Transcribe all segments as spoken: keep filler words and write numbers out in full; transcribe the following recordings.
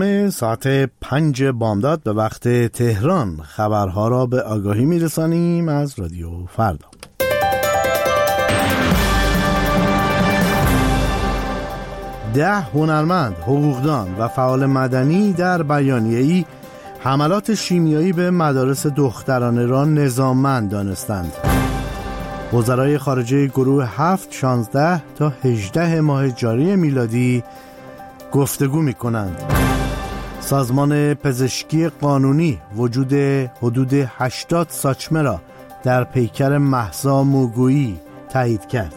ساعت پنج بامداد به وقت تهران خبرها را به آگاهی میرسانیم از رادیو فردا. ده هنرمند، حقوقدان و فعال مدنی در بیانیه‌ای حملات شیمیایی به مدارس دخترانه را نظاممند دانستند. وزرای خارجه گروه هفت شانزده تا هجده ماه جاری میلادی گفتگو می کنند. سازمان پزشکی قانونی وجود حدود هشتاد ساچمه را در پیکر مهسا موگویی تایید کرد.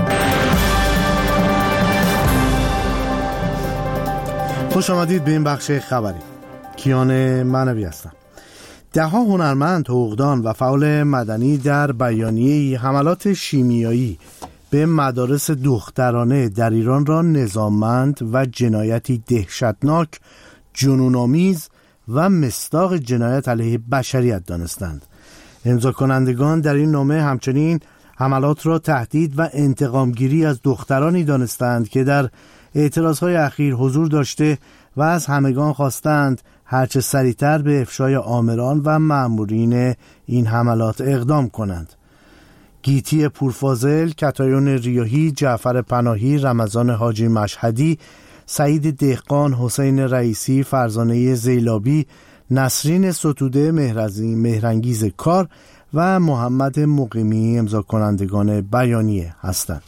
خوش آمدید به این بخش خبری. کیان منوی هستم. ده ها هنرمند، حقوقدان و فعال مدنی در بیانیه‌ای حملات شیمیایی به مدارس دخترانه در ایران را نظاممند و جنایتی دهشتناک، جنون‌آمیز و مصداق جنایت علیه بشریت دانستند. امضا کنندگان در این نامه همچنین حملات را تهدید و انتقامگیری از دخترانی دانستند که در اعتراضهای اخیر حضور داشته و از همگان خواستند هرچه سریعتر به افشای آمران و مأمورین این حملات اقدام کنند. گیتی پورفاضل، کتایون ریاحی، جعفر پناهی، رمضان حاجی مشهدی، سعید دهقان، حسین رئیسی، فرزانه زیلابی، نسرین ستوده، مهرانگیز کار و محمد مقیمی امضا کنندگان بیانیه هستند.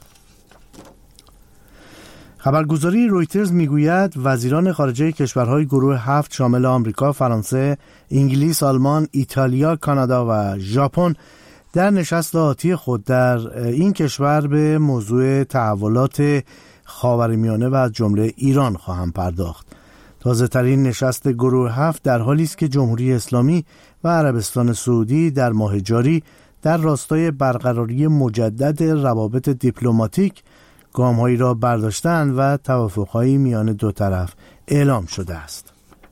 خبرگزاری رویترز میگوید وزیران خارجه کشورهای گروه هفت شامل آمریکا، فرانسه، انگلیس، آلمان، ایتالیا، کانادا و ژاپن در نشست آتی خود در این کشور به موضوع تحولات خاورمیانه و از جمله ایران خواهند پرداخت. تازه ترین نشست گروه هفت در حالی است که جمهوری اسلامی و عربستان سعودی در ماه جاری در راستای برقراری مجدد روابط دیپلماتیک گام‌هایی را برداشتند و توافق‌هایی میان دو طرف اعلام شده است.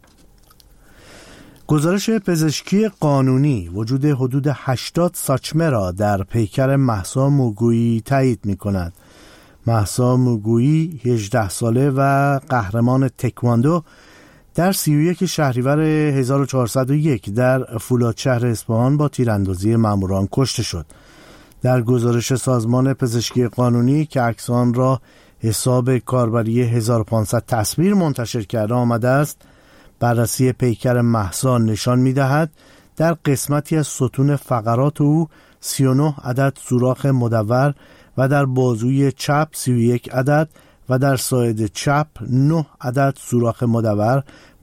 گزارش پزشکی قانونی وجود حدود هشتاد ساچمه را در پیکر مهسا موگویی تایید می‌کند. مهسا موگویی هجده ساله و قهرمان تکواندو در سی و یک شهریور هزار و چهارصد و یک در فولادشهر اصفهان با تیراندازی ماموران کشته شد. در گزارش سازمان پزشکی قانونی که عکس آن را حساب کاربری هزار و پانصد تصویر منتشر کرده آمده است، بررسی پیکر مهسا نشان می‌دهد در قسمتی از ستون فقرات او سی و نه عدد سوراخ مدور و در بازوی چپ سی و یک عدد و در ساعد چپ نه عدد سوراخ مدور